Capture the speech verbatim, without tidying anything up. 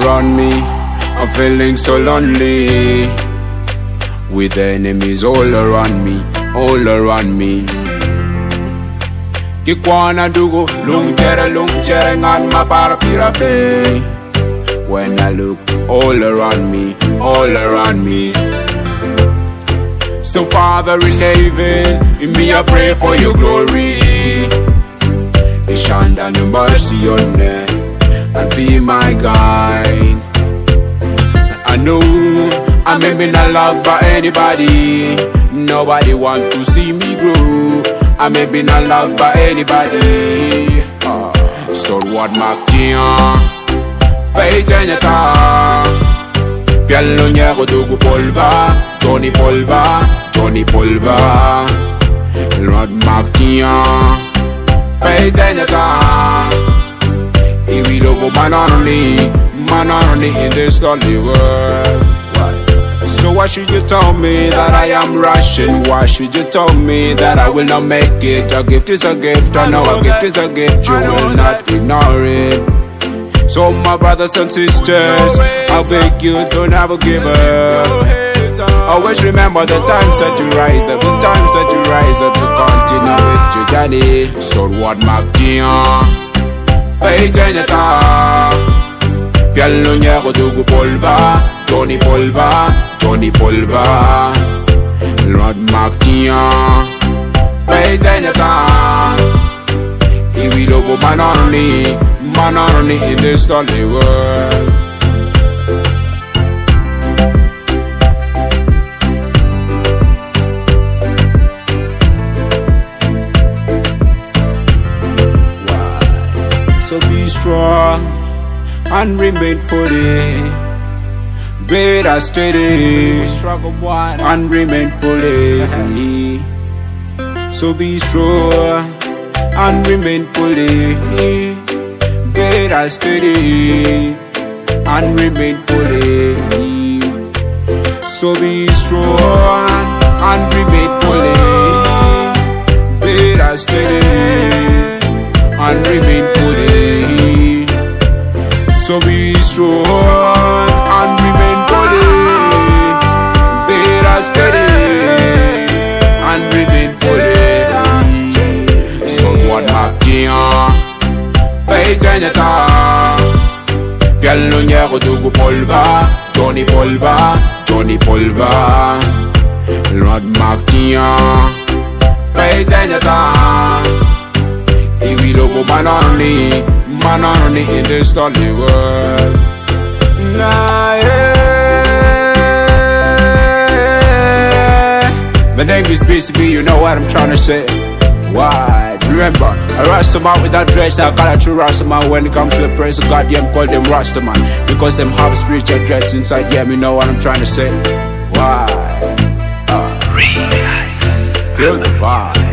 around me, I'm feeling so lonely, with enemies all around me, all around me. Kikwana dugo, lung chere, lung chere, ngan mapara pirape. When I look all around me, all around me. So Father in heaven, in me I pray for your glory. Shine down your mercy on me and be my guide. I know I may be not loved by anybody. Nobody want to see me grow. I may be not loved by anybody. uh, So what my tia Pay teneta Piallo nyego dugu polva Tony polva Tony polva Lord Mark tia Pay teneta Iwi logo manononi Manononi in this lonely world. So why should you tell me that I am rushing? Why should you tell me that I will not make it? A gift is a gift, I know a gift is a gift. You will not ignore it. So my brothers and sisters, I beg you to never give up. Always remember the times that you rise up, the times that you rise up to continue with your journey. So what my dear, pay attention. Piallo nyego dugu polva Tony polva, Tony polva Lord Mark tia Pay teneta Iwi logo manononi Manononi in this lonely world. Why? So be strong and remain putty, better steady, struggle one and remain pulling. So be strong and remain pulling, better steady and remain pulling. So be strong and remain pulling, better steady and remain pulling. So be strong and remain bold, better steady and remain bold. So what my dear, pay attention. Piallo nyego dugu polva, Tony polva, Tony polva. Lord Mark tia, pay attention. Iwi logo manononi, manononi in this lonely world. Nah, yeah. My name is B C B, you know what I'm trying to say. Why? Remember, a Rastaman without dress, now call a true Rastaman. When it comes to the praise of God, them call them Rastaman, because them have spiritual dreads inside them, you know what I'm trying to say. Why? Uh, Relax. Feel the vibe.